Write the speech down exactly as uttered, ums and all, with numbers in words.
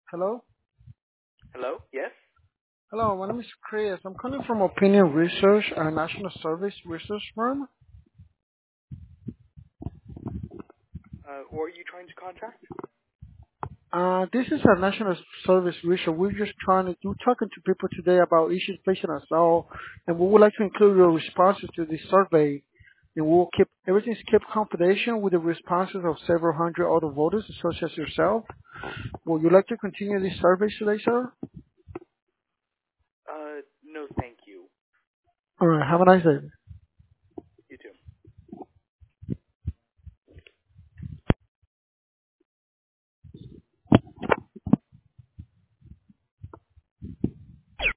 Hello? Hello? Yes? Hello, my name is Chris. I'm calling from Opinion Research, a national service research firm. Uh, who are you trying to contact? Uh, this is a national service research. We're just trying to, we're talking to people today about issues facing us all, and we would like to include your responses to this survey. And we'll keep, everything's kept confidential with the responses of several hundred other voters, such as yourself. Would you like to continue this survey today, sir? Uh, no thank you. Alright, have a nice day.